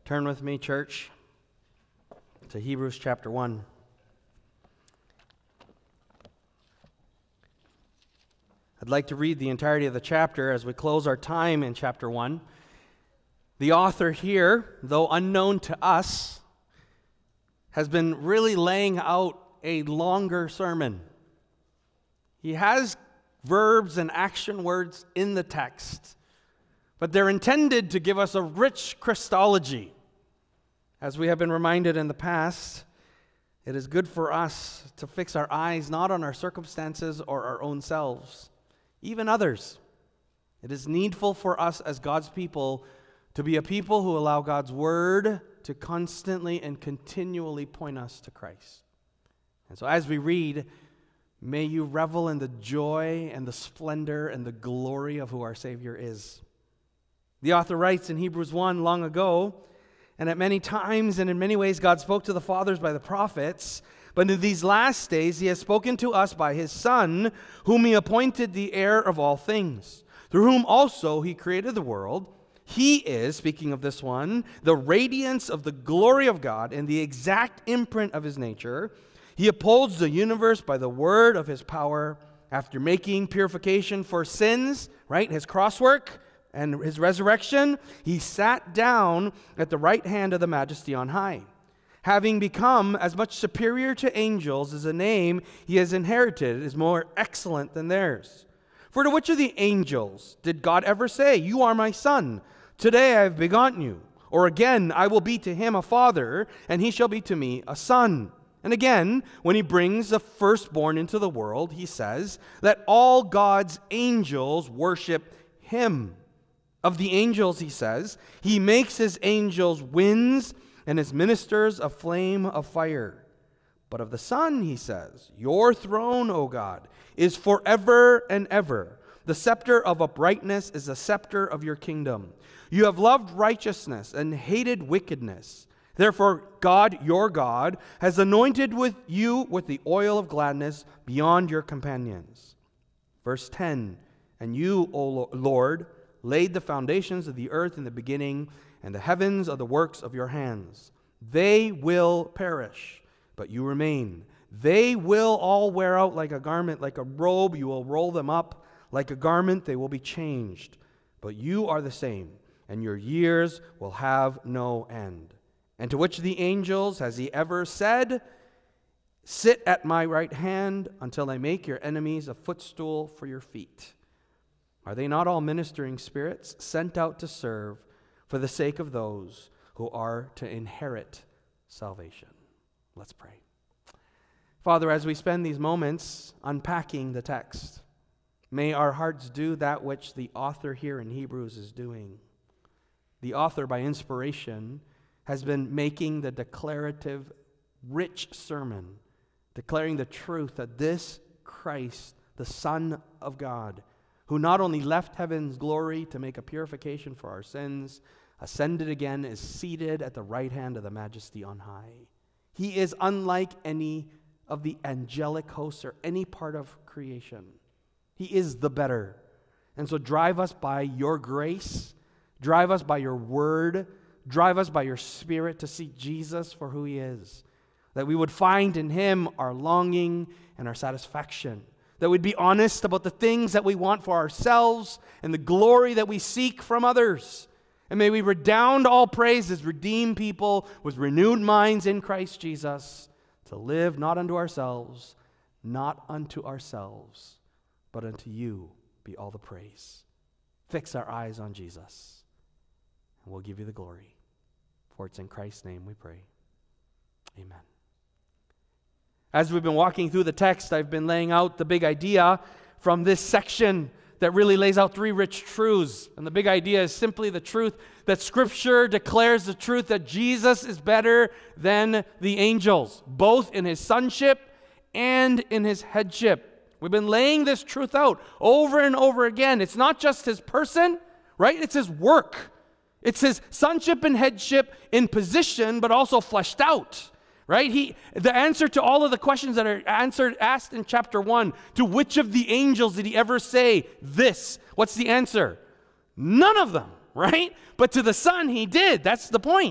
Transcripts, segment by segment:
Turn with me, church, to Hebrews chapter 1. I'd like to read the entirety of the chapter as we close our time in chapter 1. The author here, though unknown to us, has been really laying out a longer sermon. He has verbs and action words in the text, but they're intended to give us a rich Christology. As we have been reminded in the past, it is good for us to fix our eyes not on our circumstances or our own selves, even others. It is needful for us as God's people to be a people who allow God's word to constantly and continually point us to Christ. And so as we read, may you revel in the joy and the splendor and the glory of who our Savior is. The author writes in Hebrews 1 long ago, and at many times and in many ways God spoke to the fathers by the prophets, but in these last days he has spoken to us by his Son, whom he appointed the heir of all things, through whom also he created the world. He is, speaking of this one, the radiance of the glory of God and the exact imprint of his nature. He upholds the universe by the word of his power. After making purification for sins, right, his cross work and his resurrection, he sat down at the right hand of the Majesty on high. Having become as much superior to angels as the name he has inherited is more excellent than theirs. For to which of the angels did God ever say, "You are my son, today I have begotten you"? Or again, "I will be to him a father, and he shall be to me a son"? And again, when he brings the firstborn into the world, he says that all God's angels worship him. Of the angels, he says, he makes his angels winds and his ministers a flame of fire. But of the Son, he says, "Your throne, O God, is forever and ever. The scepter of uprightness is the scepter of your kingdom. You have loved righteousness and hated wickedness. Therefore, God, your God, has anointed you with the oil of gladness beyond your companions." Verse 10, "And you, O Lord, laid the foundations of the earth in the beginning, and the heavens are the works of your hands. They will perish, but you remain. They will all wear out like a garment, like a robe. You will roll them up. Like a garment, they will be changed. But you are the same, and your years will have no end. And to which of the angels has he ever said, 'Sit at my right hand until I make your enemies a footstool for your feet'? Are they not all ministering spirits sent out to serve for the sake of those who are to inherit salvation?" Let's pray. Father, as we spend these moments unpacking the text, may our hearts do that which the author here in Hebrews is doing. The author, by inspiration, has been making the declarative, rich sermon, declaring the truth that this Christ, the Son of God, who not only left heaven's glory to make a purification for our sins, ascended again, is seated at the right hand of the Majesty on high. He is unlike any of the angelic hosts or any part of creation. He is the better. And so drive us by your grace, drive us by your word, drive us by your Spirit to see Jesus for who he is, that we would find in him our longing and our satisfaction, that we'd be honest about the things that we want for ourselves and the glory that we seek from others. And may we redound all praise as redeemed people with renewed minds in Christ Jesus, to live not unto ourselves, but unto you be all the praise. Fix our eyes on Jesus, and we'll give you the glory. For it's in Christ's name we pray. Amen. As we've been walking through the text, I've been laying out the big idea from this section that really lays out three rich truths. And the big idea is simply the truth that Scripture declares the truth that Jesus is better than the angels, both in his sonship and in his headship. We've been laying this truth out over and over again. It's not just his person, right? It's his work. It's his sonship and headship in position, but also fleshed out. Right? The answer to all of the questions that are asked in chapter 1, to which of the angels did he ever say this? What's the answer? None of them, right? But to the Son he did. That's the point.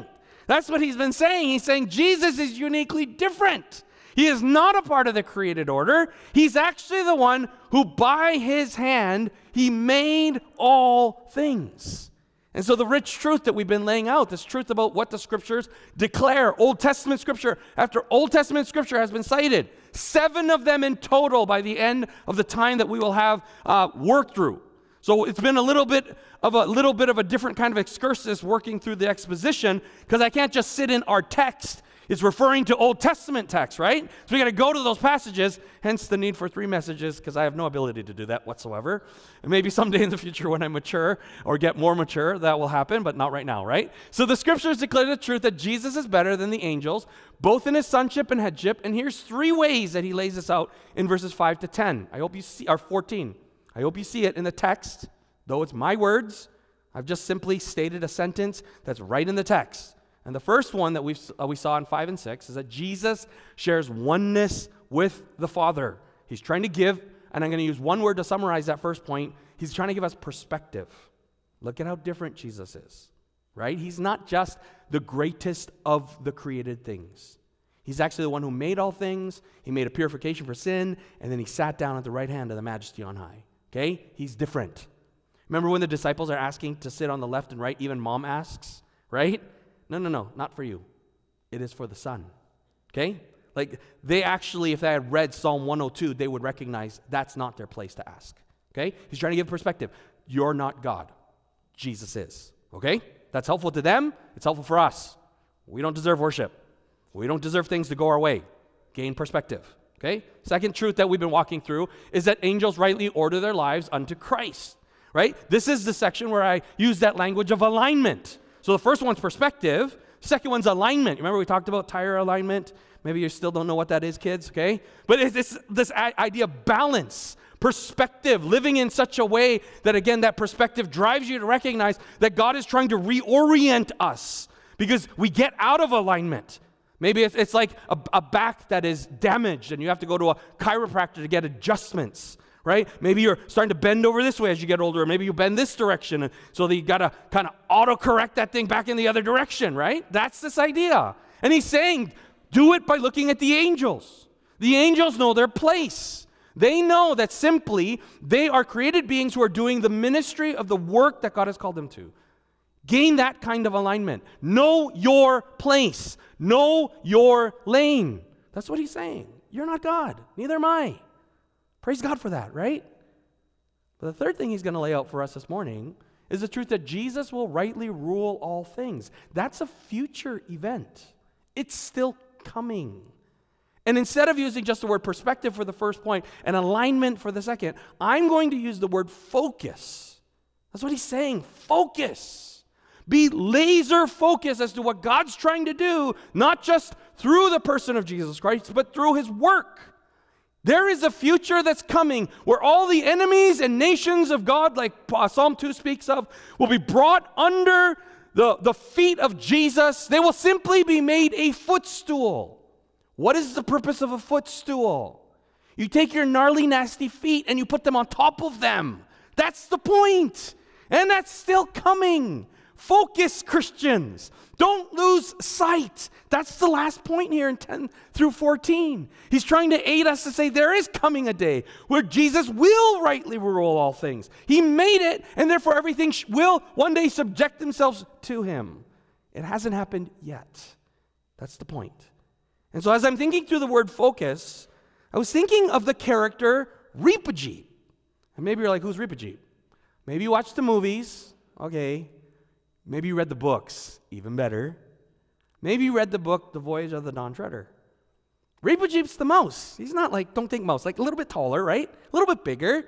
That's what he's been saying. He's saying Jesus is uniquely different. He is not a part of the created order. He's actually the one who, by his hand, he made all things. And so the rich truth that we've been laying out, this truth about what the scriptures declare, Old Testament scripture after Old Testament scripture has been cited, 7 of them in total by the end of the time that we will have worked through. So it's been a little bit of a different kind of excursus working through the exposition, because I can't just sit in our text. It's referring to Old Testament text, right? So we got to go to those passages, hence the need for 3 messages, because I have no ability to do that whatsoever. And maybe someday in the future when I mature or get more mature, that will happen, but not right now, right? So the scriptures declare the truth that Jesus is better than the angels, both in his sonship and headship. And here's 3 ways that he lays this out in verses 5 to 10. I hope you see, or 14. I hope you see it in the text, though it's my words. I've just simply stated a sentence that's right in the text. And the first one that we saw in 5 and 6 is that Jesus shares oneness with the Father. He's trying to give, and I'm going to use one word to summarize that first point. He's trying to give us perspective. Look at how different Jesus is, right? He's not just the greatest of the created things. He's actually the one who made all things. He made a purification for sin, and then he sat down at the right hand of the Majesty on high. Okay? He's different. Remember when the disciples are asking to sit on the left and right? Even mom asks, right? No, not for you. It is for the Son. Okay? Like, they actually, if they had read Psalm 102, they would recognize that's not their place to ask. Okay? He's trying to give perspective. You're not God. Jesus is. Okay? That's helpful to them. It's helpful for us. We don't deserve worship. We don't deserve things to go our way. Gain perspective. Okay? Second truth that we've been walking through is that angels rightly order their lives unto Christ. Right? This is the section where I use that language of alignment. So the first one's perspective. Second one's alignment. Remember we talked about tire alignment? Maybe you still don't know what that is, kids, okay? But it's this idea of balance, perspective, living in such a way that, again, that perspective drives you to recognize that God is trying to reorient us because we get out of alignment. Maybe it's like a back that is damaged and you have to go to a chiropractor to get adjustments. Right? Maybe you're starting to bend over this way as you get older, or maybe you bend this direction, and so that you got to kind of auto-correct that thing back in the other direction, right? That's this idea. And he's saying, do it by looking at the angels. The angels know their place. They know that simply they are created beings who are doing the ministry of the work that God has called them to. Gain that kind of alignment. Know your place. Know your lane. That's what he's saying. You're not God. Neither am I. Praise God for that, right? But the third thing he's going to lay out for us this morning is the truth that Jesus will rightly rule all things. That's a future event. It's still coming. And instead of using just the word perspective for the first point and alignment for the second, I'm going to use the word focus. That's what he's saying. Focus. Be laser focused as to what God's trying to do, not just through the person of Jesus Christ, but through his work. There is a future that's coming where all the enemies and nations of God, like Psalm 2 speaks of, will be brought under the feet of Jesus. They will simply be made a footstool. What is the purpose of a footstool? You take your gnarly, nasty feet and you put them on top of them. That's the point. And that's still coming. Focus, Christians. Don't lose sight. That's the last point here in 10 through 14. He's trying to aid us to say there is coming a day where Jesus will rightly rule all things. He made it, and therefore everything will one day subject themselves to him. It hasn't happened yet. That's the point. And so as I'm thinking through the word focus, I was thinking of the character Reepigeep. And maybe you're like, who's Reepigeep? Maybe you watched the movies. Okay. Maybe you read the books, even better. Maybe you read the book, The Voyage of the Dawn Treader. Reepigeep's the mouse. He's not like, don't think mouse, like a little bit taller, right? A little bit bigger.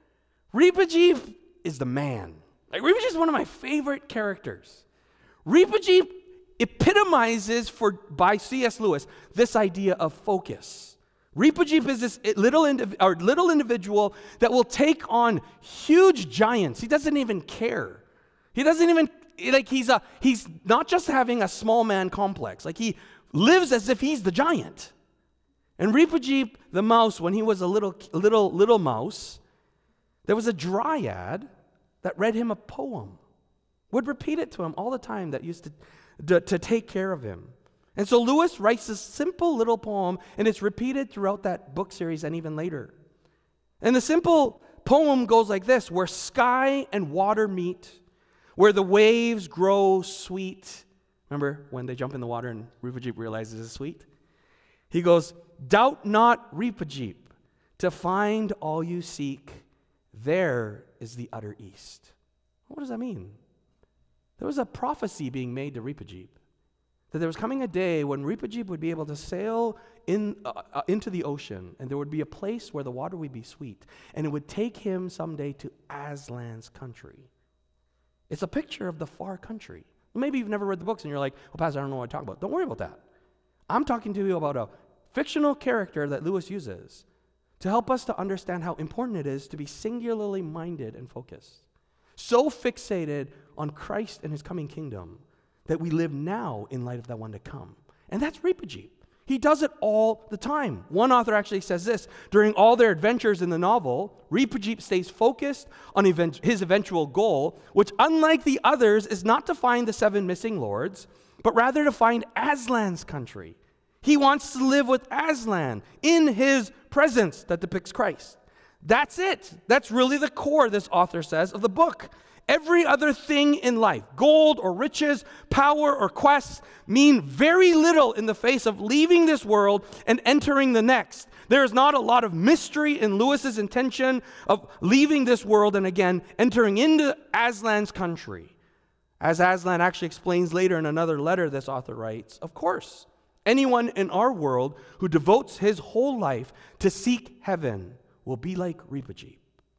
Reepigeep is the man. Like Reepigeep is one of my favorite characters. Reepigeep epitomizes by C.S. Lewis this idea of focus. Reepigeep is this little individual that will take on huge giants. He doesn't even care. He doesn't even like he's not just having a small man complex. Like he lives as if he's the giant. And Reepigeep the mouse, when he was a little mouse, there was a dryad that read him a poem. would repeat it to him all the time that used to take care of him. And so Lewis writes this simple little poem, and it's repeated throughout that book series and even later. And the simple poem goes like this: where sky and water meet, where the waves grow sweet. Remember when they jump in the water and Rupajip realizes it's sweet? He goes, doubt not, Rupajip, to find all you seek, there is the utter east. What does that mean? There was a prophecy being made to Rupajip, that there was coming a day when Rupajip would be able to sail into the ocean, and there would be a place where the water would be sweet, and it would take him someday to Aslan's country. It's a picture of the far country. Maybe you've never read the books and you're like, well, Pastor, I don't know what I'm talking about. Don't worry about that. I'm talking to you about a fictional character that Lewis uses to help us to understand how important it is to be singularly minded and focused. So fixated on Christ and his coming kingdom that we live now in light of that one to come. And that's Rupajip. He does it all the time. One author actually says this: during all their adventures in the novel, Rupajip stays focused on his eventual goal, which, unlike the others, is not to find the 7 missing lords, but rather to find Aslan's country. He wants to live with Aslan in his presence that depicts Christ. That's it. That's really the core, this author says, of the book. Every other thing in life, gold or riches, power or quests, mean very little in the face of leaving this world and entering the next. There is not a lot of mystery in Lewis's intention of leaving this world and again entering into Aslan's country. As Aslan actually explains later in another letter this author writes, of course, anyone in our world who devotes his whole life to seek heaven will be like Rupajip.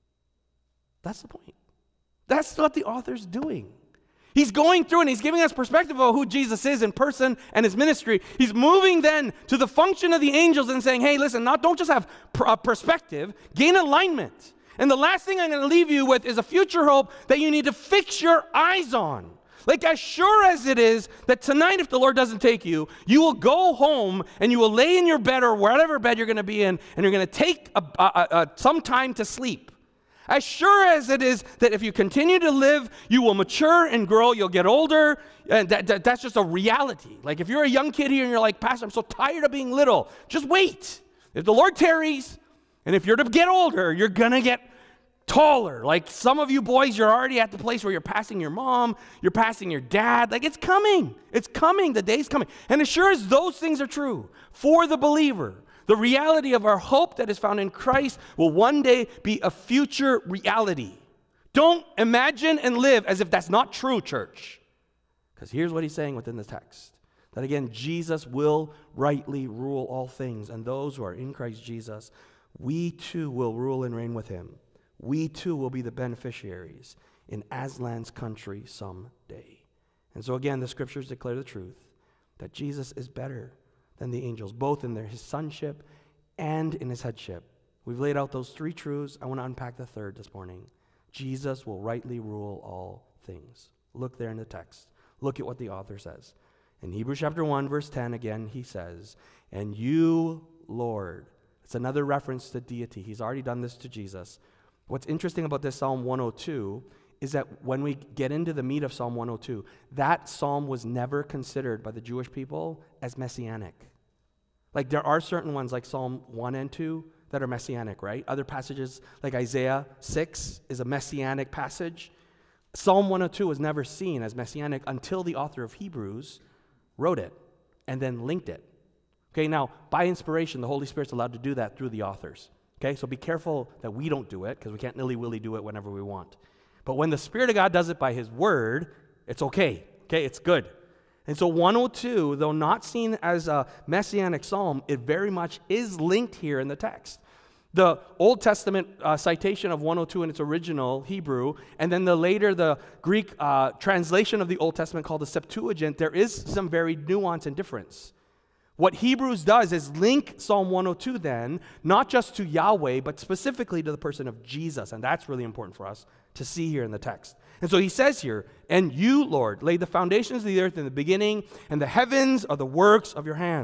That's the point. That's what the author's doing. He's going through and he's giving us perspective of who Jesus is in person and his ministry. He's moving then to the function of the angels and saying, hey, listen, don't just have perspective, gain alignment. And the last thing I'm going to leave you with is a future hope that you need to fix your eyes on. Like, as sure as it is that tonight, if the Lord doesn't take you, you will go home and you will lay in your bed or whatever bed you're going to be in, and you're going to take some time to sleep. As sure as it is that if you continue to live, you will mature and grow, you'll get older, and that's just a reality. Like, if you're a young kid here and you're like, Pastor, I'm so tired of being little, just wait. If the Lord tarries, and if you're to get older, you're going to get taller. Like some of you boys, you're already at the place where you're passing your mom, you're passing your dad. Like, it's coming. It's coming. The day's coming. And as sure as those things are true for the believer, the reality of our hope that is found in Christ will one day be a future reality. Don't imagine and live as if that's not true, church. Because here's what he's saying within the text. That again, Jesus will rightly rule all things. And those who are in Christ Jesus, we too will rule and reign with him. We too will be the beneficiaries in Aslan's country someday. And so again, the scriptures declare the truth that Jesus is better than the angels, both in his sonship and in his headship. We've laid out those 3 truths. I want to unpack the third this morning. Jesus will rightly rule all things. Look there in the text. Look at what the author says. In Hebrews chapter 1, verse 10, again, he says, and you, Lord. It's another reference to deity. He's already done this to Jesus. What's interesting about this Psalm 102 is that when we get into the meat of Psalm 102, that psalm was never considered by the Jewish people as messianic. Like, there are certain ones like Psalm 1 and 2 that are messianic, right? Other passages like Isaiah 6 is a messianic passage. Psalm 102 was never seen as messianic until the author of Hebrews wrote it and then linked it. Okay, now, by inspiration, the Holy Spirit's allowed to do that through the authors. Okay, so be careful that we don't do it, because we can't nilly-willy do it whenever we want. But when the Spirit of God does it by his word, it's okay. Okay, it's good. And so 102, though not seen as a messianic psalm, it very much is linked here in the text. The Old Testament citation of 102 in its original Hebrew, and then the Greek translation of the Old Testament called the Septuagint, there is some very nuance and difference. What Hebrews does is link Psalm 102 then, not just to Yahweh, but specifically to the person of Jesus. And that's really important for us to see here in the text. And so he says here, and you, Lord, laid the foundations of the earth in the beginning, and the heavens are the works of your hand.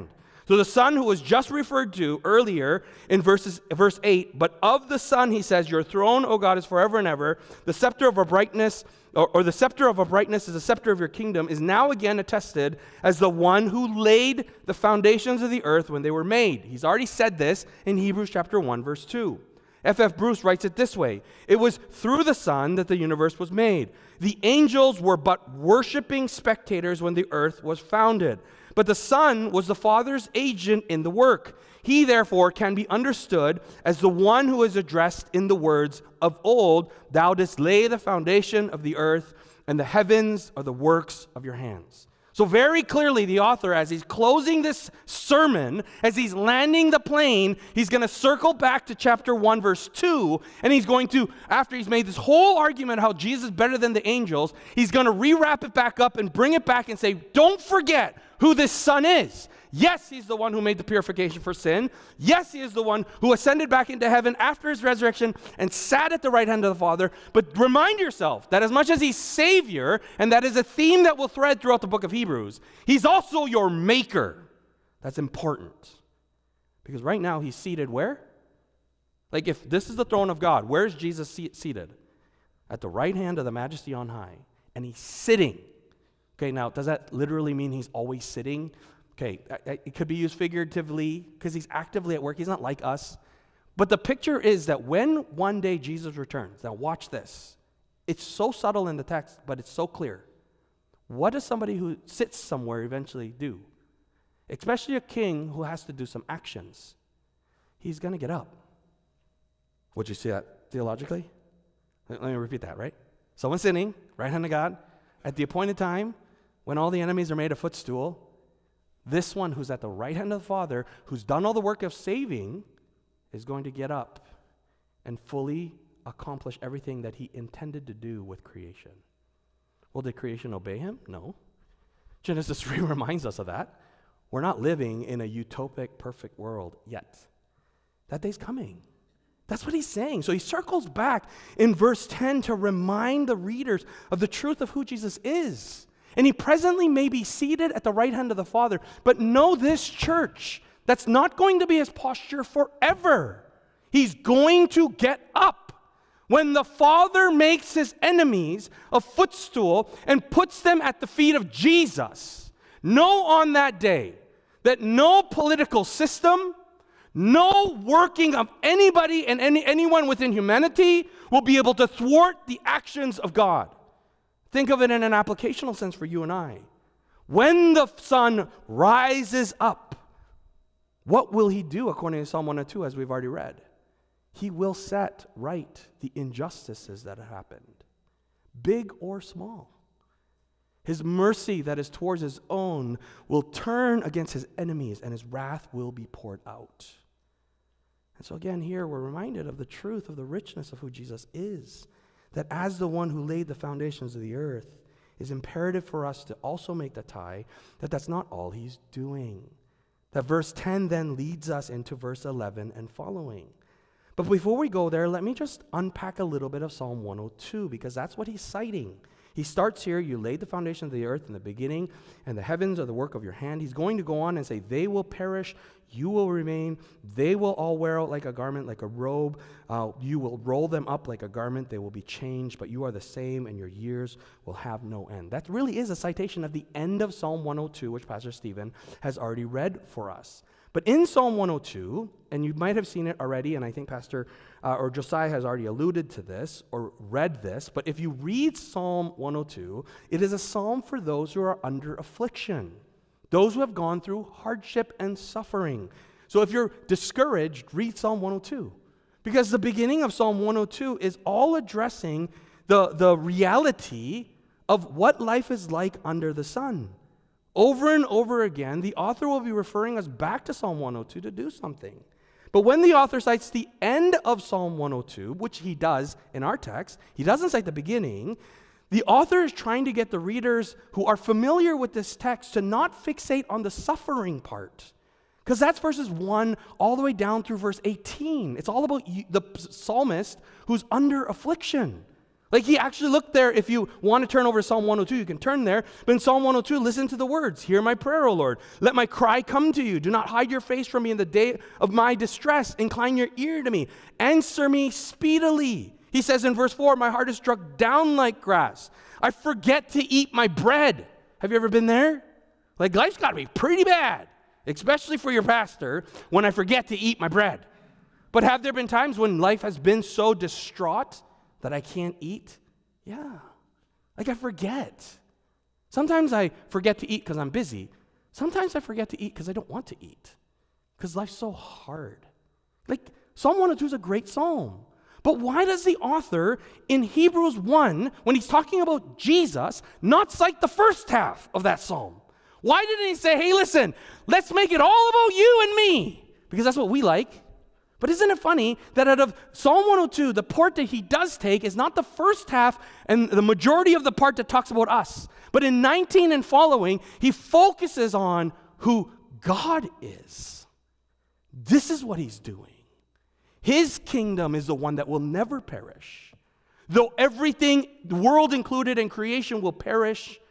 So the Son who was just referred to earlier in verse 8, but of the Son he says, your throne, O God, is forever and ever. The scepter of a brightness, or the scepter of a brightness is the scepter of your kingdom, is now again attested as the one who laid the foundations of the earth when they were made. He's already said this in Hebrews chapter 1, verse 2. F.F. Bruce writes it this way: it was through the Son that the universe was made. The angels were but worshiping spectators when the earth was founded. But the Son was the Father's agent in the work. He, therefore, can be understood as the one who is addressed in the words of old, thou didst lay the foundation of the earth, and the heavens are the works of your hands. So very clearly, the author, as he's closing this sermon, as he's landing the plane, he's going to circle back to chapter 1, verse 2, and he's going to, after he's made this whole argument how Jesus is better than the angels, he's going to rewrap it back up and bring it back and say, don't forget who this Son is. Yes, he's the one who made the purification for sin. Yes, he is the one who ascended back into heaven after his resurrection and sat at the right hand of the Father. But remind yourself that as much as he's Savior, and that is a theme that will thread throughout the book of Hebrews, he's also your maker. That's important. Because right now he's seated where? Like if this is the throne of God, where is Jesus seated? At the right hand of the Majesty on high. And he's sitting. Okay, now does that literally mean he's always sitting? Okay, it could be used figuratively because he's actively at work. He's not like us. But the picture is that when one day Jesus returns, now watch this. It's so subtle in the text, but it's so clear. What does somebody who sits somewhere eventually do? Especially a king who has to do some actions. He's going to get up. Would you see that theologically? Let me repeat that, right? Someone sitting, right hand of God, at the appointed time, when all the enemies are made a footstool, this one who's at the right hand of the Father, who's done all the work of saving, is going to get up and fully accomplish everything that he intended to do with creation. Well, did creation obey him? No. Genesis 3 reminds us of that. We're not living in a utopic, perfect world yet. That day's coming. That's what he's saying. So he circles back in verse 10 to remind the readers of the truth of who Jesus is. And he presently may be seated at the right hand of the Father. But know this, church, that's not going to be his posture forever. He's going to get up. When the Father makes his enemies a footstool and puts them at the feet of Jesus, know on that day that no political system, no working of anybody and anyone within humanity will be able to thwart the actions of God. Think of it in an applicational sense for you and I. When the Son rises up, what will he do according to Psalm 102 as we've already read? He will set right the injustices that have happened, big or small. His mercy that is towards his own will turn against his enemies, and his wrath will be poured out. And so again, here we're reminded of the truth of the richness of who Jesus is. That as the one who laid the foundations of the earth, is imperative for us to also make the tie that that's not all he's doing. That verse 10 then leads us into verse 11 and following. But before we go there, let me just unpack a little bit of Psalm 102, because that's what he's citing. He starts here, you laid the foundation of the earth in the beginning, and the heavens are the work of your hand. He's going to go on and say, they will perish, you will remain. They will all wear out like a garment, like a robe. You will roll them up like a garment. They will be changed, but you are the same, and your years will have no end. That really is a citation of the end of Psalm 102, which Pastor Stephen has already read for us. But in Psalm 102, and you might have seen it already, and I think Pastor or Josiah has already alluded to this or read this, but if you read Psalm 102, it is a psalm for those who are under affliction, those who have gone through hardship and suffering. So if you're discouraged, read Psalm 102, because the beginning of Psalm 102 is all addressing the reality of what life is like under the sun. Over and over again, the author will be referring us back to Psalm 102 to do something. But when the author cites the end of Psalm 102, which he does in our text, he doesn't cite the beginning, the author is trying to get the readers who are familiar with this text to not fixate on the suffering part. Because that's verses 1 all the way down through verse 18. It's all about the psalmist who's under affliction, Like he actually looked there. If you want to turn over to Psalm 102, you can turn there. But in Psalm 102, listen to the words. Hear my prayer, O Lord. Let my cry come to you. Do not hide your face from me in the day of my distress. Incline your ear to me. Answer me speedily. He says in verse 4, my heart is struck down like grass. I forget to eat my bread. Have you ever been there? Like life's got to be pretty bad, especially for your pastor, when I forget to eat my bread. But have there been times when life has been so distraught that I can't eat? Yeah. Like I forget. Sometimes I forget to eat because I'm busy. Sometimes I forget to eat because I don't want to eat. Because life's so hard. Like Psalm 102 is a great psalm. But why does the author in Hebrews 1, when he's talking about Jesus, not cite the first half of that psalm? Why didn't he say, hey, listen, let's make it all about you and me? Because that's what we like. But isn't it funny that out of Psalm 102, the part that he does take is not the first half and the majority of the part that talks about us. But in 19 and following, he focuses on who God is. This is what he's doing. His kingdom is the one that will never perish. Though everything, the world included and creation will perish,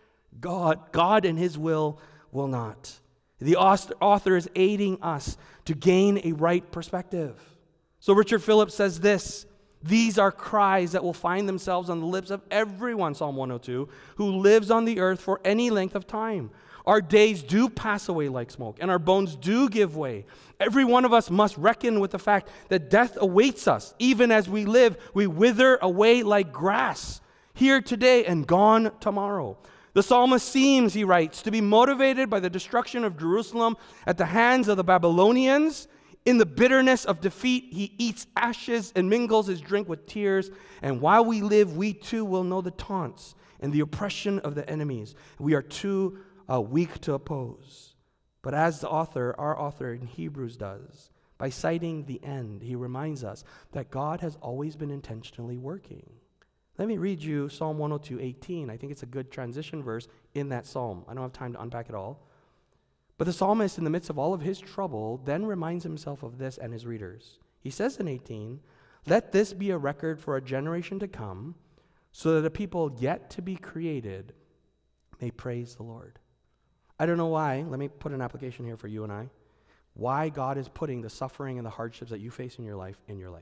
God and his will not. The author is aiding us to gain a right perspective. So Richard Phillips says this, these are cries that will find themselves on the lips of everyone, Psalm 102, who lives on the earth for any length of time. Our days do pass away like smoke, and our bones do give way. Every one of us must reckon with the fact that death awaits us. Even as we live, we wither away like grass, here today and gone tomorrow. The psalmist seems, he writes, to be motivated by the destruction of Jerusalem at the hands of the Babylonians. In the bitterness of defeat, he eats ashes and mingles his drink with tears. And while we live, we too will know the taunts and the oppression of the enemies. We are too weak to oppose. But as our author in Hebrews does, by citing the end, he reminds us that God has always been intentionally working. Let me read you Psalm 102:18. I think it's a good transition verse in that psalm. I don't have time to unpack it all. But the psalmist, in the midst of all of his trouble, then reminds himself of this and his readers. He says in 18, let this be a record for a generation to come, so that the people yet to be created may praise the Lord. I don't know why. Let me put an application here for you and I. Why God is putting the suffering and the hardships that you face in your life.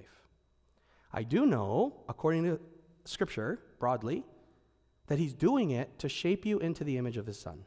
I do know, according to Scripture, broadly, that he's doing it to shape you into the image of his Son.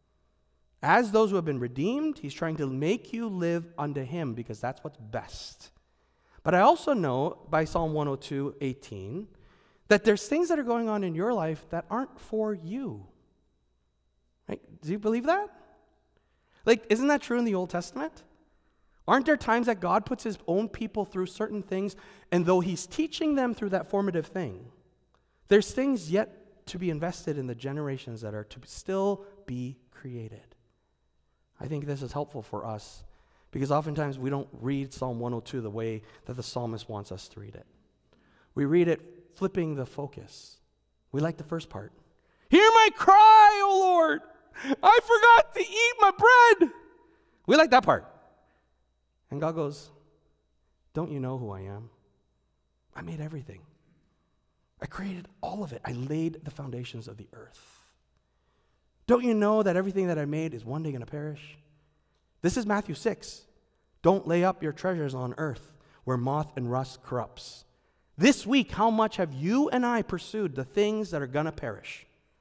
As those who have been redeemed, he's trying to make you live unto him because that's what's best. But I also know by Psalm 102:18 that there's things that are going on in your life that aren't for you. Right? Do you believe that? Like, isn't that true in the Old Testament? Aren't there times that God puts his own people through certain things, and though he's teaching them through that formative thing, there's things yet to be invested in the generations that are to still be created. I think this is helpful for us because oftentimes we don't read Psalm 102 the way that the psalmist wants us to read it. We read it flipping the focus. We like the first part. Hear my cry, O Lord! I forgot to eat my bread! We like that part. And God goes, don't you know who I am? I made everything. I created all of it. I laid the foundations of the earth. Don't you know that everything that I made is one day going to perish? This is Matthew 6. Don't lay up your treasures on earth where moth and rust corrupts. This week, how much have you and I pursued the things that are going to perish?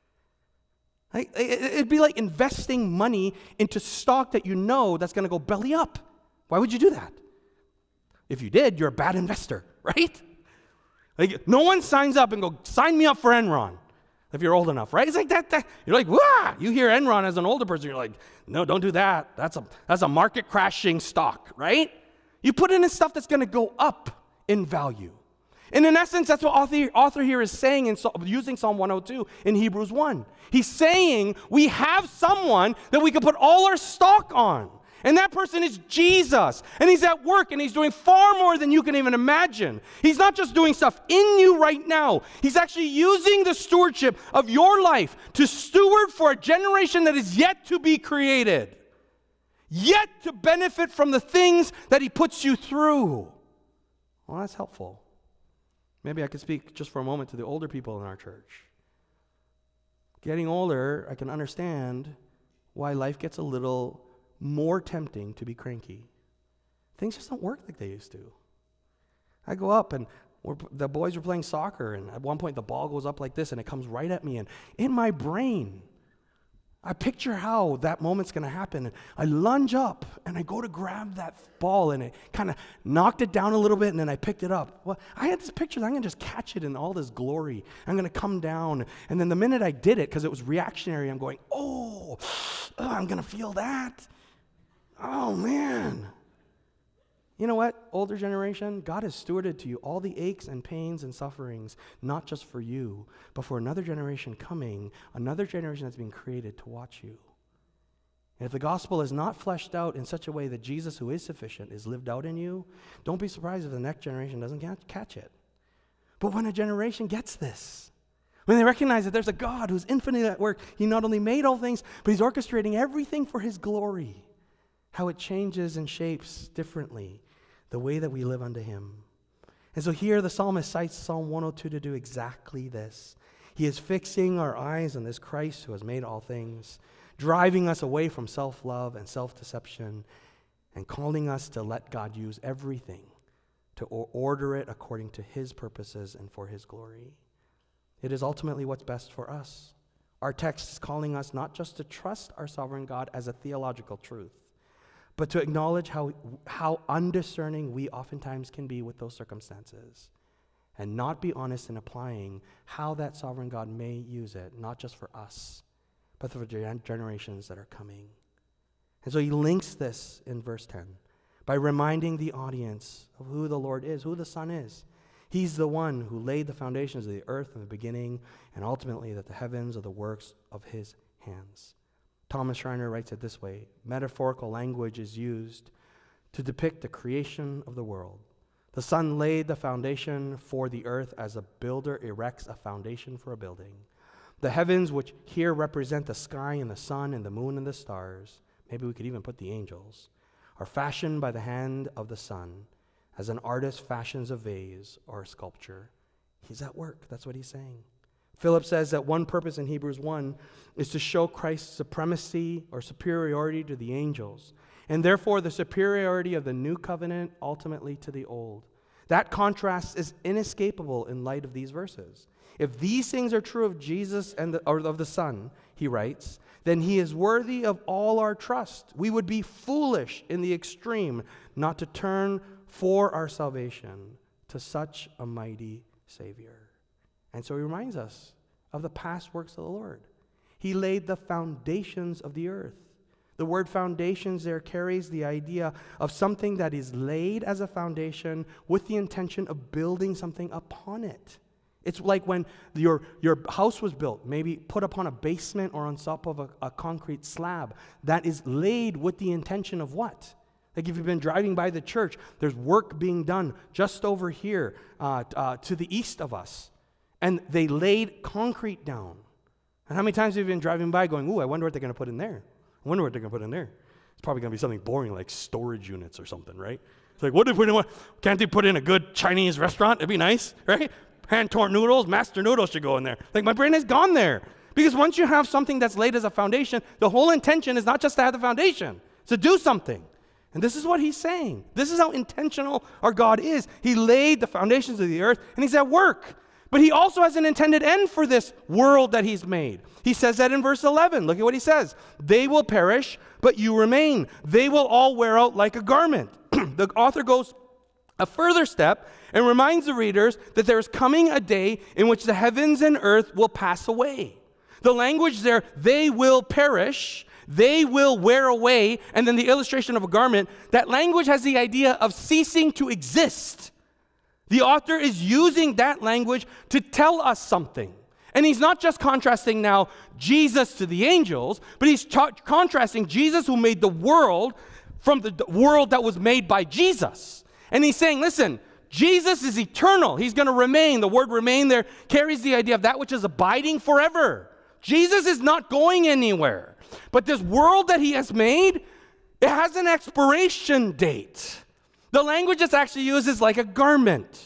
It'd be like investing money into stock that you know that's going to go belly up. Why would you do that? If you did, you're a bad investor, right? Like, no one signs up and go, sign me up for Enron if you're old enough, right? It's like that. You're like, wah! You hear Enron as an older person, you're like, no, don't do that. That's a market crashing stock, right? You put in stuff that's going to go up in value. And in essence, that's what author here is saying using Psalm 102 in Hebrews 1. He's saying we have someone that we can put all our stock on. And that person is Jesus. And he's at work and he's doing far more than you can even imagine. He's not just doing stuff in you right now. He's actually using the stewardship of your life to steward for a generation that is yet to be created. Yet to benefit from the things that he puts you through. Well, that's helpful. Maybe I could speak just for a moment to the older people in our church. Getting older, I can understand why life gets a little more tempting to be cranky. Things just don't work like they used to. I go up and the boys were playing soccer, and at one point the ball goes up like this and it comes right at me, and in my brain I picture how that moment's going to happen. And I lunge up and I go to grab that ball, and it kind of knocked it down a little bit, and then I picked it up. Well, I had this picture that I'm going to just catch it in all this glory. I'm going to come down, and then the minute I did it, because it was reactionary, I'm going, oh, I'm going to feel that. Oh, man. You know what, older generation, God has stewarded to you all the aches and pains and sufferings, not just for you, but for another generation coming, another generation that's being created to watch you. And if the gospel is not fleshed out in such a way that Jesus, who is sufficient, is lived out in you, don't be surprised if the next generation doesn't catch it. But when a generation gets this, when they recognize that there's a God who's infinite at work, he not only made all things, but he's orchestrating everything for his glory, how it changes and shapes differently the way that we live unto him. And so here the psalmist cites Psalm 102 to do exactly this. He is fixing our eyes on this Christ who has made all things, driving us away from self-love and self-deception, and calling us to let God use everything to order it according to his purposes and for his glory. It is ultimately what's best for us. Our text is calling us not just to trust our sovereign God as a theological truth, but to acknowledge how undiscerning we oftentimes can be with those circumstances, and not be honest in applying how that sovereign God may use it, not just for us, but for generations that are coming. And so he links this in verse 10 by reminding the audience of who the Lord is, who the Son is. He's the one who laid the foundations of the earth in the beginning, and ultimately that the heavens are the works of his hands. Thomas Schreiner writes it this way: metaphorical language is used to depict the creation of the world. The Son laid the foundation for the earth as a builder erects a foundation for a building. The heavens, which here represent the sky and the sun and the moon and the stars, maybe we could even put the angels, are fashioned by the hand of the Son, as an artist fashions a vase or a sculpture. He's at work. That's what he's saying. Philip says that one purpose in Hebrews 1 is to show Christ's supremacy or superiority to the angels, and therefore the superiority of the new covenant ultimately to the old. That contrast is inescapable in light of these verses. If these things are true of Jesus or of the Son, he writes, then he is worthy of all our trust. We would be foolish in the extreme not to turn for our salvation to such a mighty Savior. And so he reminds us of the past works of the Lord. He laid the foundations of the earth. The word foundations there carries the idea of something that is laid as a foundation with the intention of building something upon it. It's like when your house was built, maybe put upon a basement or on top of a concrete slab that is laid with the intention of what? Like if you've been driving by the church, there's work being done just over here to the east of us. And they laid concrete down. And how many times have you been driving by going, ooh, I wonder what they're going to put in there? I wonder what they're going to put in there. It's probably going to be something boring like storage units or something, right? It's like, what if we don't can't they put in a good Chinese restaurant? It'd be nice, right? Hand-torn noodles, master noodles should go in there. Like my brain has gone there. Because once you have something that's laid as a foundation, the whole intention is not just to have the foundation. It's to do something. And this is what he's saying. This is how intentional our God is. He laid the foundations of the earth, and he's at work. But he also has an intended end for this world that he's made. He says that in verse 11. Look at what he says. They will perish, but you remain. They will all wear out like a garment. The author goes a further step and reminds the readers that there is coming a day in which the heavens and earth will pass away. The language there, they will perish, they will wear away, and then the illustration of a garment, that language has the idea of ceasing to exist. The author is using that language to tell us something. And he's not just contrasting now Jesus to the angels, but he's contrasting Jesus who made the world from the world that was made by Jesus. And he's saying, listen, Jesus is eternal. He's going to remain. The word remain there carries the idea of that which is abiding forever. Jesus is not going anywhere. But this world that he has made, it has an expiration date. The language that's actually used is like a garment.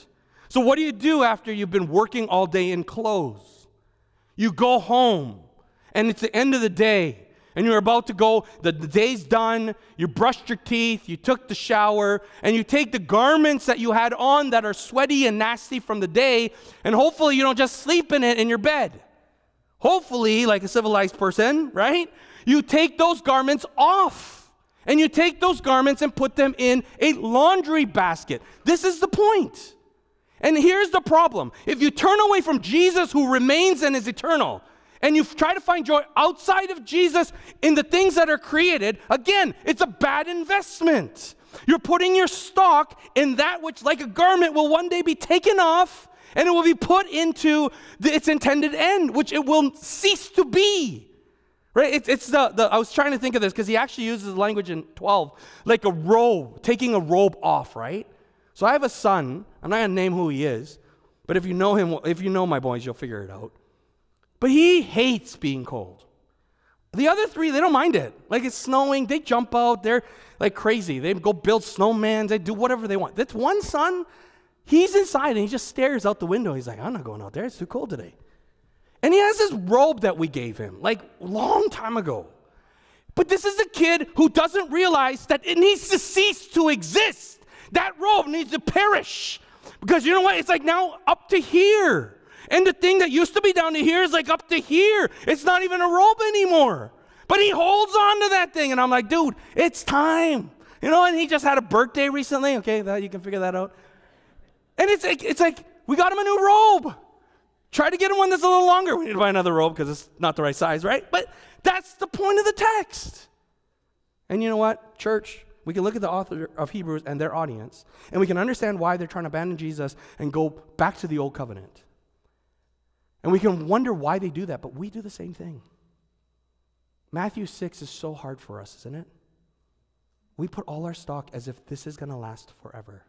So what do you do after you've been working all day in clothes? You go home, and it's the end of the day, and you're about to go, the day's done, you brushed your teeth, you took the shower, and you take the garments that you had on that are sweaty and nasty from the day, and hopefully you don't just sleep in it in your bed. Hopefully, like a civilized person, right? You take those garments off, and you take those garments and put them in a laundry basket. This is the point. And here's the problem. If you turn away from Jesus who remains and is eternal, and you try to find joy outside of Jesus in the things that are created, again, it's a bad investment. You're putting your stock in that which, like a garment, will one day be taken off, and it will be put into its intended end, which it will cease to be. Right? I was trying to think of this because he actually uses the language in 12, like a robe, taking a robe off, right? So I have a son. I'm not going to name who he is, but if you know him, if you know my boys, you'll figure it out. But he hates being cold. The other three, they don't mind it. Like it's snowing, they jump out, they're like crazy. They go build snowmans, they do whatever they want. That's one son, he's inside and he just stares out the window. He's like, I'm not going out there, it's too cold today. And he has this robe that we gave him, like a long time ago. But this is a kid who doesn't realize that it needs to cease to exist. That robe needs to perish. Because you know what? It's like now up to here. And the thing that used to be down to here is like up to here. It's not even a robe anymore. But he holds on to that thing. And I'm like, dude, it's time. You know, and he just had a birthday recently. Okay, you can figure that out. And it's like we got him a new robe. Try to get him one that's a little longer. We need to buy another robe because it's not the right size, right? But that's the point of the text. And you know what, church? We can look at the author of Hebrews and their audience, and we can understand why they're trying to abandon Jesus and go back to the old covenant. And we can wonder why they do that, but we do the same thing. Matthew 6 is so hard for us, isn't it? We put all our stock as if this is going to last forever.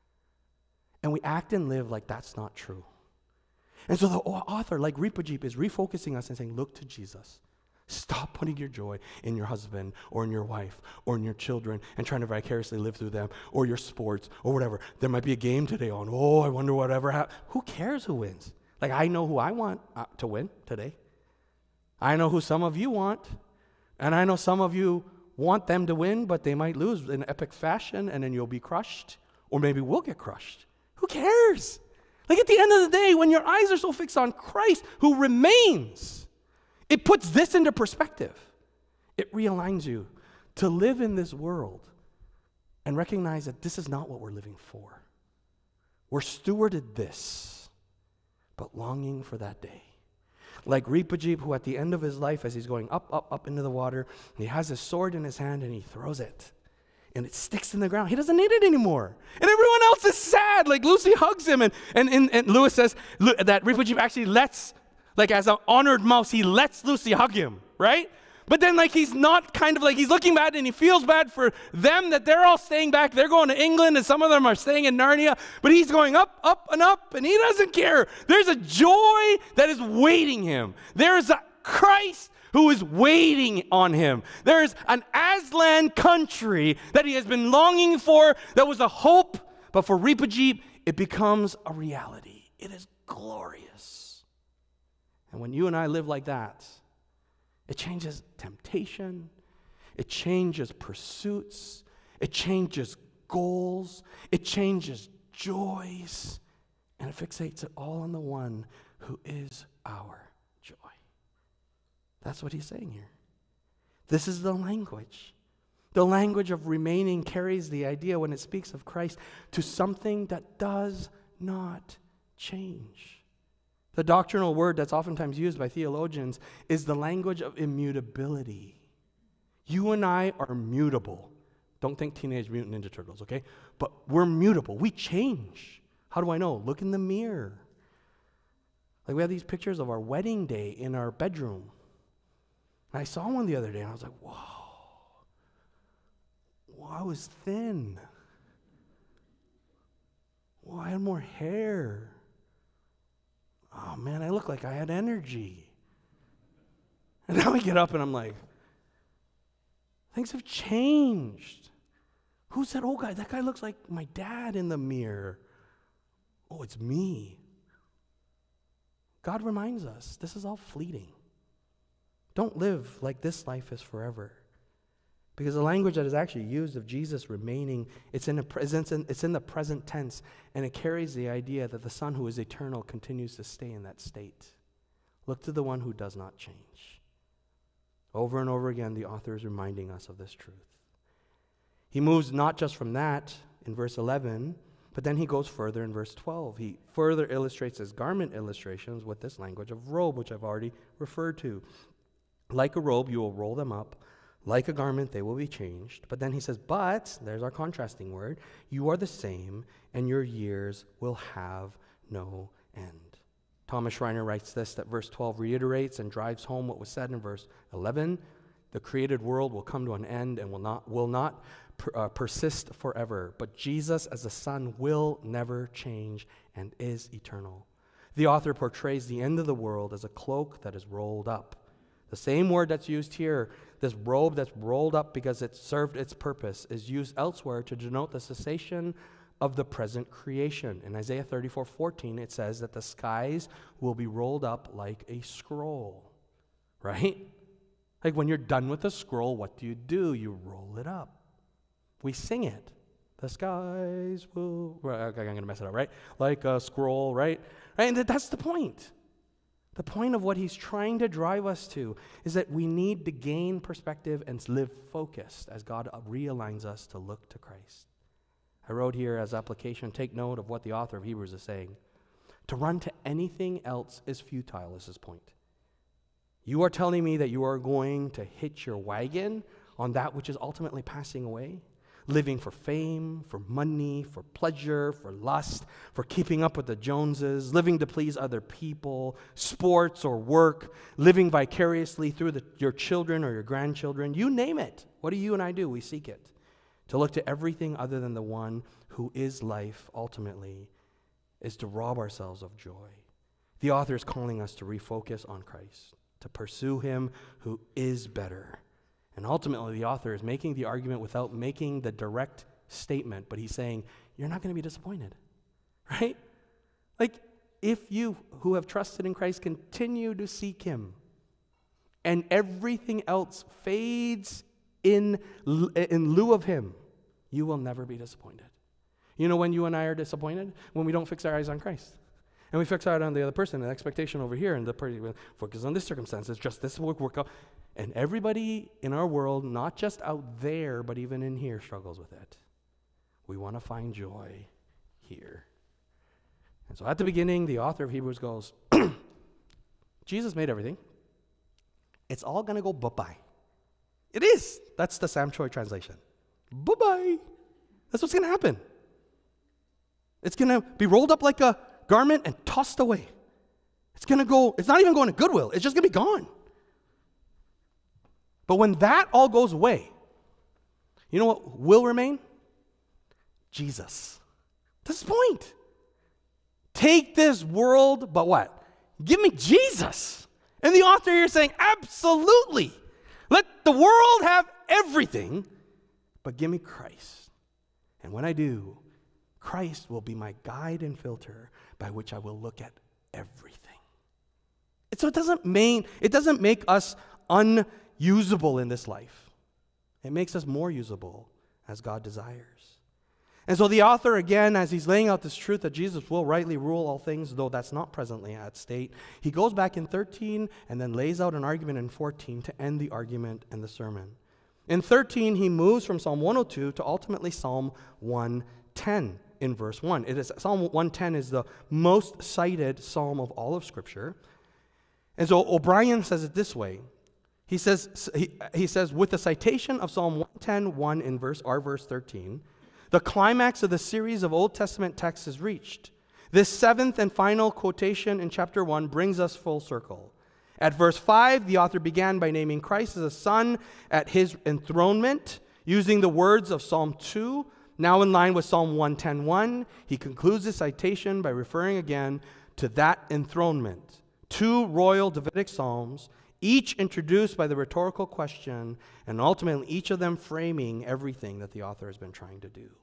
And we act and live like that's not true. And so the author, like Ripajip, is refocusing us and saying, look to Jesus. Stop putting your joy in your husband or in your wife or in your children and trying to vicariously live through them or your sports or whatever. There might be a game today on. Oh, I wonder whatever happens. Who cares who wins? Like, I know who I want to win today. I know who some of you want. And I know some of you want them to win, but they might lose in epic fashion, and then you'll be crushed. Or maybe we'll get crushed. Who cares? Like, at the end of the day, when your eyes are so fixed on Christ, who remains, it puts this into perspective. It realigns you to live in this world and recognize that this is not what we're living for. We're stewarded this, but longing for that day. Like Ripajip, who at the end of his life, as he's going up into the water, he has his sword in his hand and he throws it. And it sticks in the ground. He doesn't need it anymore. And everyone else is sad. Like Lucy hugs him. And Lewis says that Ripajip actually lets, like as an honored mouse, he lets Lucy hug him, right? But then like he's not kind of like, he's looking bad and he feels bad for them that they're all staying back. They're going to England and some of them are staying in Narnia. But he's going up and he doesn't care. There's a joy that is waiting him. There's a Christ who is waiting on him. There is an Aslan country that he has been longing for that was a hope, but for Ripajip, it becomes a reality. It is glorious. And when you and I live like that, it changes temptation, it changes pursuits, it changes goals, it changes joys, and it fixates it all on the one who is our joy. That's what he's saying here. This is the language. The language of remaining carries the idea when it speaks of Christ to something that does not change. The doctrinal word that's oftentimes used by theologians is the language of immutability. You and I are mutable. Don't think Teenage Mutant Ninja Turtles, okay? But we're mutable. We change. How do I know? Look in the mirror. Like we have these pictures of our wedding day in our bedroom. And I saw one the other day and I was like, whoa. Well, I was thin. Well, I had more hair. Oh man, I looked like I had energy. And now I get up and I'm like, things have changed. Who's that old guy? That guy looks like my dad in the mirror. Oh, it's me. God reminds us, this is all fleeting. Don't live like this life is forever. Because the language that is actually used of Jesus remaining, it's in the present tense, and it carries the idea that the Son who is eternal continues to stay in that state. Look to the one who does not change. Over and over again, the author is reminding us of this truth. He moves not just from that in verse 11, but then he goes further in verse 12. He further illustrates his garment illustrations with this language of robe, which I've already referred to. Like a robe, you will roll them up. Like a garment, they will be changed. But then he says, but, there's our contrasting word, you are the same, and your years will have no end. Thomas Schreiner writes this, that verse 12 reiterates and drives home what was said in verse 11. The created world will come to an end and will not persist forever. But Jesus as the Son will never change and is eternal. The author portrays the end of the world as a cloak that is rolled up. The same word that's used here, this robe that's rolled up because it served its purpose, is used elsewhere to denote the cessation of the present creation. In Isaiah 34:14, it says that the skies will be rolled up like a scroll, right? Like when you're done with a scroll, what do? You roll it up. We sing it. The skies will, I'm going to mess it up, right? Like a scroll, right? And that's the point. The point of what he's trying to drive us to is that we need to gain perspective and live focused as God realigns us to look to Christ. I wrote here as application, take note of what the author of Hebrews is saying. To run to anything else is futile, is his point. You are telling me that you are going to hitch your wagon on that which is ultimately passing away? Living for fame, for money, for pleasure, for lust, for keeping up with the Joneses, living to please other people, sports or work, living vicariously through your children or your grandchildren, you name it. What do you and I do? We seek it. To look to everything other than the one who is life ultimately is to rob ourselves of joy. The author is calling us to refocus on Christ, to pursue him who is better. And ultimately, the author is making the argument without making the direct statement, but he's saying, you're not going to be disappointed, right? Like, if you who have trusted in Christ continue to seek him, and everything else fades in lieu of him, you will never be disappointed. You know when you and I are disappointed? When we don't fix our eyes on Christ. And we fix our eyes on the other person, the expectation over here, and the person focus on this circumstance. It's just this will work out. And everybody in our world, not just out there, but even in here, struggles with it. We want to find joy here. And so at the beginning, the author of Hebrews goes, Jesus made everything. It's all going to go bye-bye. It is. That's the Sam Choi translation. Bye-bye. That's what's going to happen. It's going to be rolled up like a garment and tossed away. It's going to go, it's not even going to Goodwill. It's just going to be gone. But when that all goes away, you know what will remain? Jesus. That's the point. Take this world, but what? Give me Jesus. And the author here is saying, absolutely. Let the world have everything, but give me Christ. And when I do, Christ will be my guide and filter by which I will look at everything. So it doesn't make us unusable in this life. It makes us more usable as God desires. And so the author, again, as he's laying out this truth that Jesus will rightly rule all things, though that's not presently at state, he goes back in 13 and then lays out an argument in 14 to end the argument and the sermon. In 13, he moves from Psalm 102 to ultimately Psalm 110 in verse 1. Psalm 110 is the most cited psalm of all of Scripture. And so O'Brien says it this way. He says, with the citation of Psalm 110:1 in verse 13, the climax of the series of Old Testament texts is reached. This seventh and final quotation in chapter 1 brings us full circle. At verse 5, the author began by naming Christ as a son at his enthronement, using the words of Psalm 2. Now in line with Psalm 110:1, he concludes the citation by referring again to that enthronement. Two royal Davidic psalms, each introduced by the rhetorical question, and ultimately each of them framing everything that the author has been trying to do.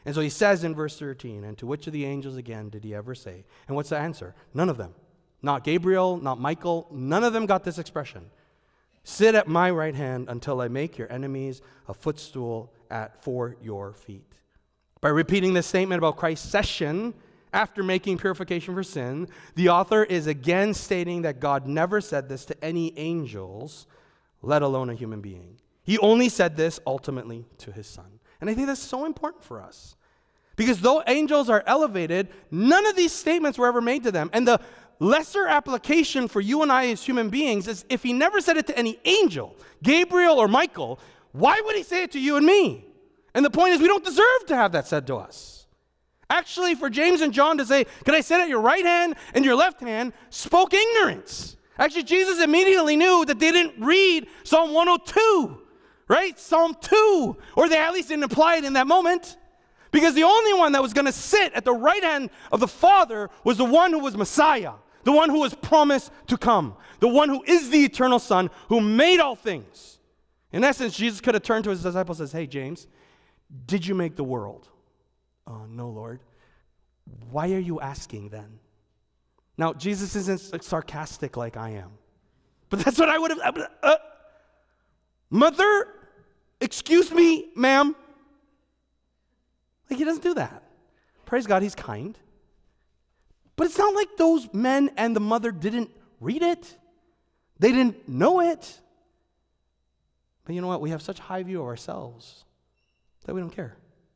And so he says in verse 13, and to which of the angels again did he ever say? And what's the answer? None of them. Not Gabriel, not Michael. None of them got this expression. Sit at my right hand until I make your enemies a footstool for your feet. By repeating this statement about Christ's session after making purification for sin, the author is again stating that God never said this to any angels, let alone a human being. He only said this ultimately to his Son. And I think that's so important for us. Because though angels are elevated, none of these statements were ever made to them. And the lesser application for you and I as human beings is if he never said it to any angel, Gabriel or Michael, why would he say it to you and me? And the point is we don't deserve to have that said to us. Actually, for James and John to say, can I sit at your right hand and your left hand, spoke ignorance. Actually, Jesus immediately knew that they didn't read Psalm 102, right? Psalm 2, or they at least didn't apply it in that moment. Because the only one that was going to sit at the right hand of the Father was the one who was Messiah, the one who was promised to come, the one who is the eternal Son, who made all things. In essence, Jesus could have turned to his disciples and says, hey, James, did you make the world? No, Lord. Why are you asking then? Now, Jesus isn't sarcastic like I am. But that's what I would have. Mother, excuse me, ma'am. Like, he doesn't do that. Praise God, he's kind. But it's not like those men and the mother didn't read it. They didn't know it. But you know what? We have such high view of ourselves that we don't care.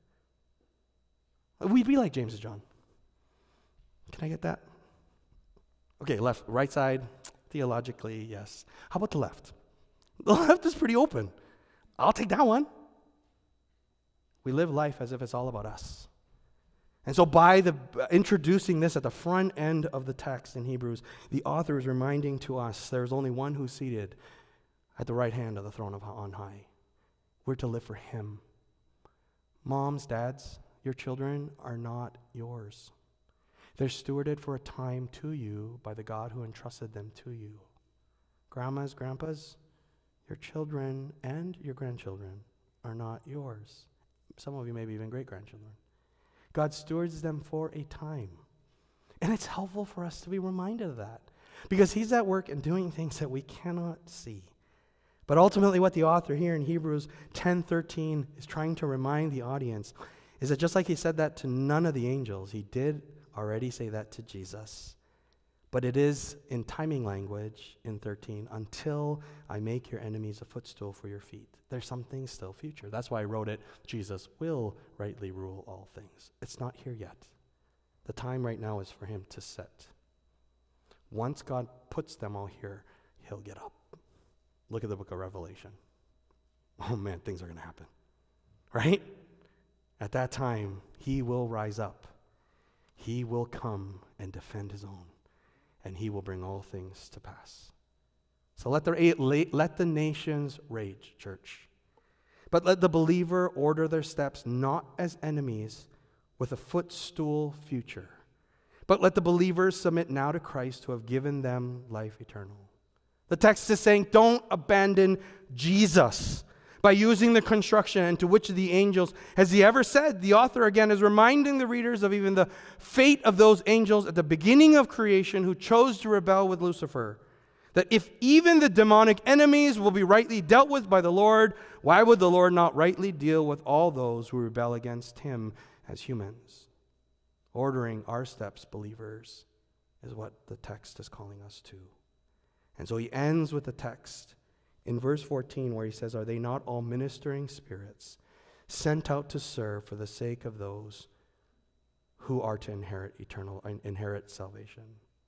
We'd be like James and John. Can I get that? Okay, left, right side, theologically, yes. How about the left? The left is pretty open. I'll take that one. We live life as if it's all about us. And so by introducing this at the front end of the text in Hebrews, the author is reminding to us there's only one who's seated at the right hand of the throne of on high. We're to live for him. Moms, dads, your children are not yours. They're stewarded for a time to you by the God who entrusted them to you. Grandmas, grandpas, your children and your grandchildren are not yours. Some of you maybe even great-grandchildren. God stewards them for a time. And it's helpful for us to be reminded of that because he's at work and doing things that we cannot see. But ultimately what the author here in Hebrews 10:13 is trying to remind the audience is that just like he said that to none of the angels, he did already say that to Jesus. But it is in timing language in 13, until I make your enemies a footstool for your feet. There's something still future. That's why I wrote it, Jesus will rightly rule all things. It's not here yet. The time right now is for him to sit. Once God puts them all here, he'll get up. Look at the book of Revelation. Oh man, things are going to happen. Right? At that time, he will rise up. He will come and defend his own. And he will bring all things to pass. So let the nations rage, church. But let the believer order their steps not as enemies with a footstool future. But let the believers submit now to Christ who have given them life eternal. The text is saying don't abandon Jesus by using the construction and to which of the angels has he ever said. The author again is reminding the readers of even the fate of those angels at the beginning of creation who chose to rebel with Lucifer. That if even the demonic enemies will be rightly dealt with by the Lord, why would the Lord not rightly deal with all those who rebel against him as humans? Ordering our steps, believers, is what the text is calling us to. And so he ends with the text in verse 14 where he says, are they not all ministering spirits sent out to serve for the sake of those who are to inherit salvation?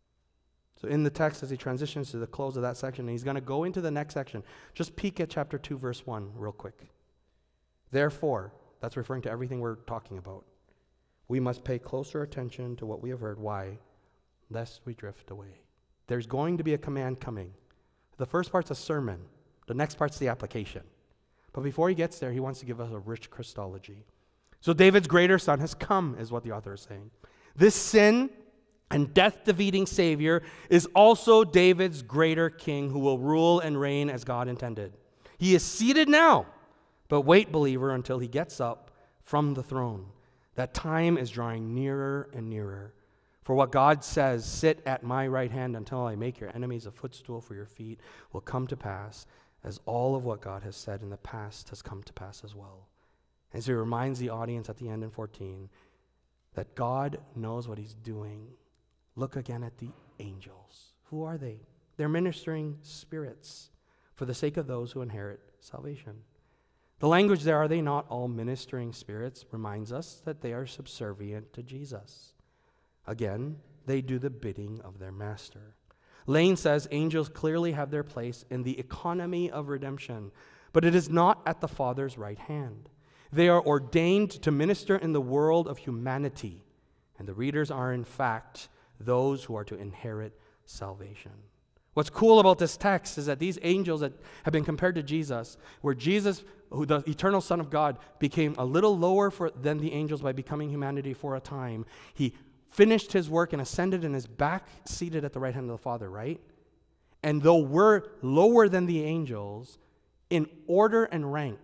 So in the text, as he transitions to the close of that section, and he's going to go into the next section, just peek at chapter 2, verse 1 real quick. Therefore, that's referring to everything we're talking about. We must pay closer attention to what we have heard. Why? Lest we drift away. There's going to be a command coming. The first part's a sermon. The next part's the application. But before he gets there, he wants to give us a rich Christology. So David's greater son has come, is what the author is saying. This sin and death-defeating Savior is also David's greater king who will rule and reign as God intended. He is seated now, but wait, believer, until he gets up from the throne. That time is drawing nearer and nearer. For what God says, sit at my right hand until I make your enemies a footstool for your feet, will come to pass, as all of what God has said in the past has come to pass as well. And so he reminds the audience at the end in 14 that God knows what he's doing. Look again at the angels. Who are they? They're ministering spirits for the sake of those who inherit salvation. The language there, are they not all ministering spirits, reminds us that they are subservient to Jesus. Again, they do the bidding of their master. Lane says angels clearly have their place in the economy of redemption, but it is not at the Father's right hand. They are ordained to minister in the world of humanity, and the readers are in fact those who are to inherit salvation. What's cool about this text is that these angels that have been compared to Jesus, where Jesus, who the eternal Son of God, became a little lower than the angels by becoming humanity for a time. He finished his work and ascended and is back seated at the right hand of the Father, right? And though we're lower than the angels in order and rank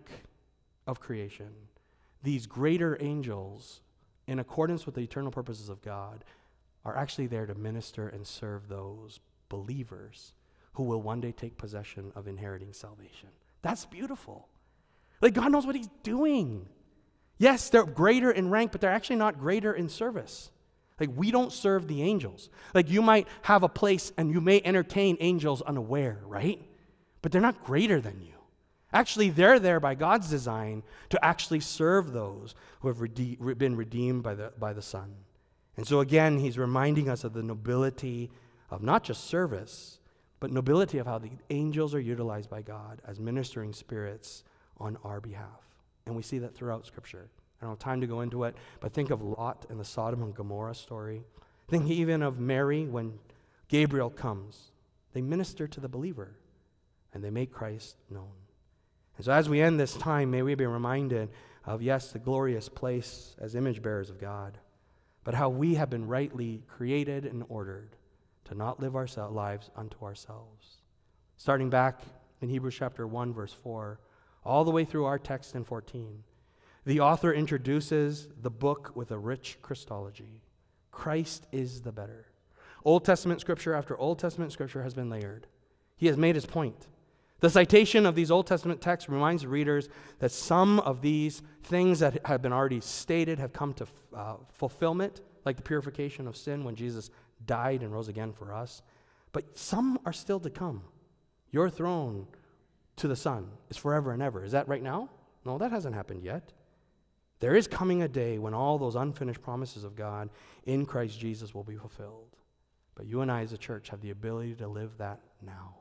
of creation, these greater angels, in accordance with the eternal purposes of God, are actually there to minister and serve those believers who will one day take possession of inheriting salvation. That's beautiful. Like, God knows what he's doing. Yes, they're greater in rank, but they're actually not greater in service. Like, we don't serve the angels. Like, you might have a place and you may entertain angels unaware, right? But they're not greater than you. Actually, they're there by God's design to actually serve those who have been redeemed by the Son. And so again, he's reminding us of the nobility of not just service, but nobility of how the angels are utilized by God as ministering spirits on our behalf. And we see that throughout Scripture. I don't have time to go into it, but think of Lot and the Sodom and Gomorrah story. Think even of Mary when Gabriel comes. They minister to the believer, and they make Christ known. And so as we end this time, may we be reminded of, yes, the glorious place as image bearers of God, but how we have been rightly created and ordered to not live our lives unto ourselves. Starting back in Hebrews chapter 1, verse 4, all the way through our text in 14, the author introduces the book with a rich Christology. Christ is the better. Old Testament scripture after Old Testament scripture has been layered. He has made his point. The citation of these Old Testament texts reminds readers that some of these things that have been already stated have come to fulfillment, like the purification of sin when Jesus died and rose again for us. But some are still to come. Your throne to the Son is forever and ever. Is that right now? No, that hasn't happened yet. There is coming a day when all those unfinished promises of God in Christ Jesus will be fulfilled. But you and I as a church have the ability to live that now.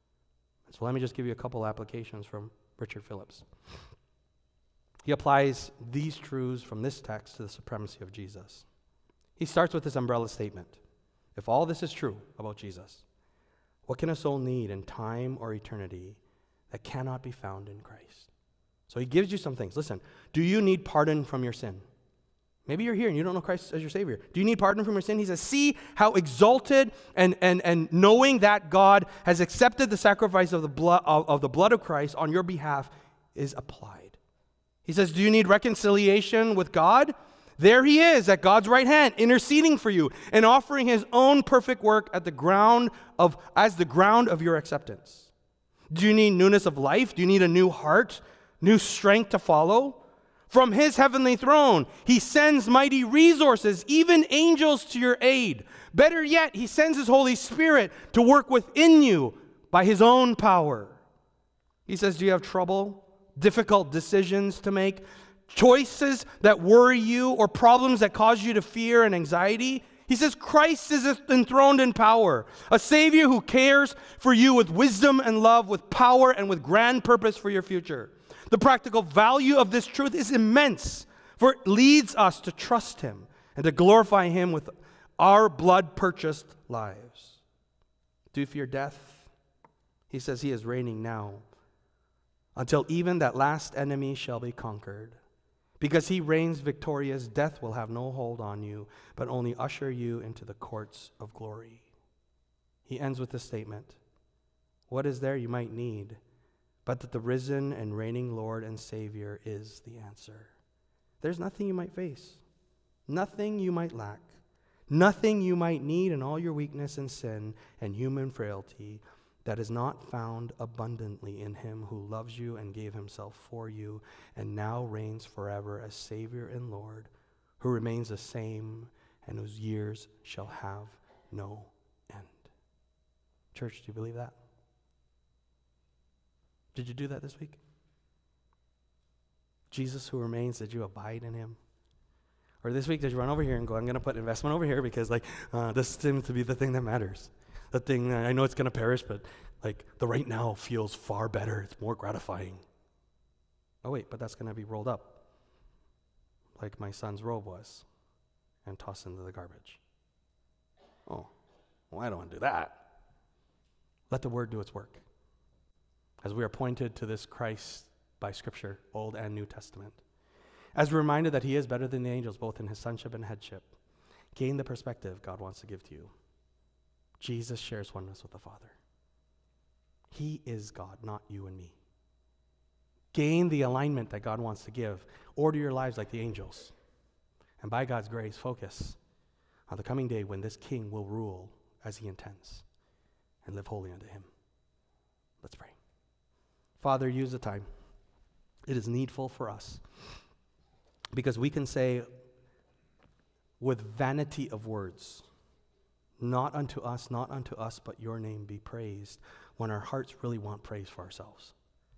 So let me just give you a couple applications from Richard Phillips. He applies these truths from this text to the supremacy of Jesus. He starts with this umbrella statement. If all this is true about Jesus, what can a soul need in time or eternity that cannot be found in Christ? So he gives you some things. Listen, do you need pardon from your sin? Maybe you're here and you don't know Christ as your Savior. Do you need pardon from your sin? He says, see how exalted and knowing that God has accepted the sacrifice of the blood of Christ on your behalf is applied. He says, do you need reconciliation with God? There he is at God's right hand, interceding for you and offering his own perfect work as the ground of your acceptance. Do you need newness of life? Do you need a new heart, new strength to follow? From his heavenly throne, he sends mighty resources, even angels to your aid. Better yet, he sends his Holy Spirit to work within you by his own power. He says, do you have trouble, difficult decisions to make, choices that worry you, or problems that cause you to fear and anxiety? He says, Christ is enthroned in power, a Savior who cares for you with wisdom and love, with power and with grand purpose for your future. The practical value of this truth is immense, for it leads us to trust him and to glorify him with our blood-purchased lives. Do you fear death? He says he is reigning now, until even that last enemy shall be conquered. Because he reigns victorious, death will have no hold on you, but only usher you into the courts of glory. He ends with this statement. What is there you might need, but that the risen and reigning Lord and Savior is the answer? There's nothing you might face. nothing you might lack, nothing you might need in all your weakness and sin and human frailty that is not found abundantly in him who loves you and gave himself for you and now reigns forever as Savior and Lord, who remains the same and whose years shall have no end. Church, do you believe that? Did you do that this week? Jesus who remains, did you abide in him? Or this week, did you run over here and go, I'm going to put investment over here because this seems to be the thing that matters. The thing, I know it's going to perish, but the right now feels far better. It's more gratifying. Oh wait, but that's going to be rolled up like my son's robe was and tossed into the garbage. Oh, well, I don't want to do that. Let the word do its work. As we are pointed to this Christ by Scripture, Old and New Testament. As a reminder that he is better than the angels, both in his sonship and headship. Gain the perspective God wants to give to you. Jesus shares oneness with the Father. He is God, not you and me. Gain the alignment that God wants to give. Order your lives like the angels. And by God's grace, focus on the coming day when this king will rule as he intends and live holy unto him. Let's pray. Father, use the time. It is needful for us because we can say with vanity of words, not unto us, but your name be praised, when our hearts really want praise for ourselves.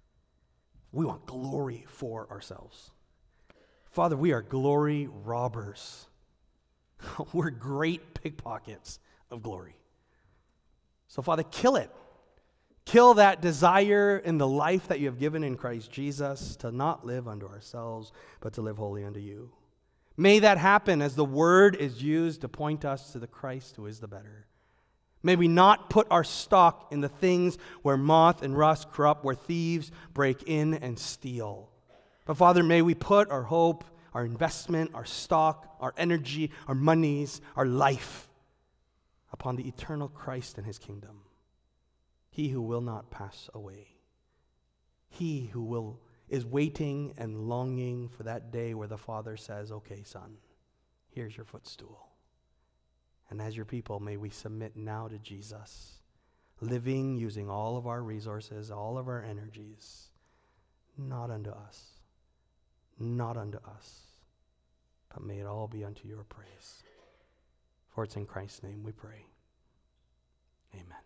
We want glory for ourselves. Father, we are glory robbers. We're great pickpockets of glory. So, Father, kill it. Kill that desire in the life that you have given in Christ Jesus to not live unto ourselves, but to live wholly unto you. May that happen as the word is used to point us to the Christ who is the better. May we not put our stock in the things where moth and rust corrupt, where thieves break in and steal. But Father, may we put our hope, our investment, our stock, our energy, our monies, our life upon the eternal Christ and his kingdom. He who will not pass away. He who is waiting and longing for that day where the Father says, okay, son, here's your footstool. And as your people, may we submit now to Jesus, living using all of our resources, all of our energies, not unto us, but may it all be unto your praise. For it's in Christ's name we pray. Amen.